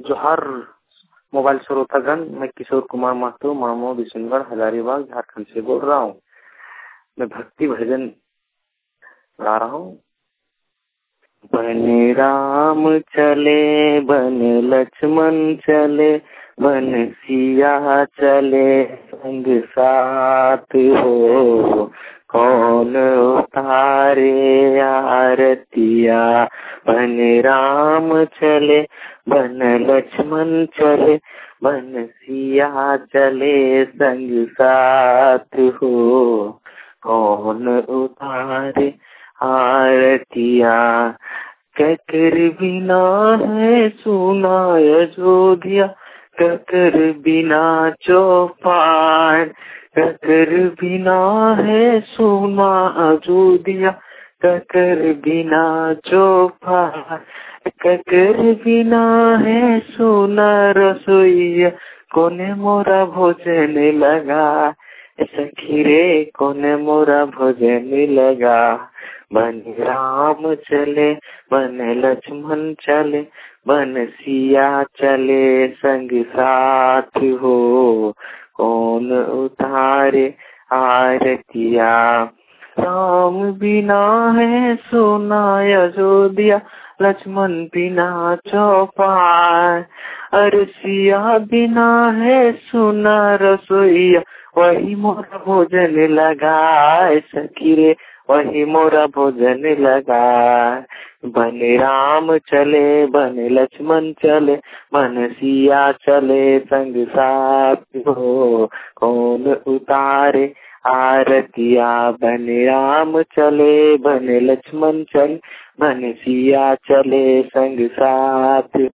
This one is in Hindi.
जोहार मोबाइल श्रोतागण, मैं किशोर कुमार महतो मामो बिशनगढ़ हजारीबाग झारखंड से बोल रहा हूँ। मैं भक्ति भजन गा रहा हूँ। बन राम चले बन लक्ष्मण चले बन सिया चले संग साथ हो, कौन उतारे आरतिया। बन राम चले बन लक्ष्मण चले बन सिया चले संग साथ हो, कौन उतारे आरतिया। ककर बिना है सुना अयोध्या, ककर बिना चौपाल। ककर बिना है सुना अयोध्या, ककर बिना चौपाल। ककर बिना है सुना रसोईया, कोने मोरा भोजन लगा। सखी रे कोने मोरा भोजन लगा। बन राम चले बन लक्ष्मण चले बन सिया चले संग साथ हो, कौन उतारे आरतिया। राम बिना है सोना अयोध्या, लक्ष्मण बिना चौपाल। अरे सिया बिना है सोना रसोईया, वही मोरा भोजन लगा। सखी रे वही मोरा भोजन लगा। बन राम चले बन लक्ष्मण चले बन सिया चले संग साथ हो, कौन उतारे आरतिया। बन राम चले बन लक्ष्मण चले बन सिया चले संग साथ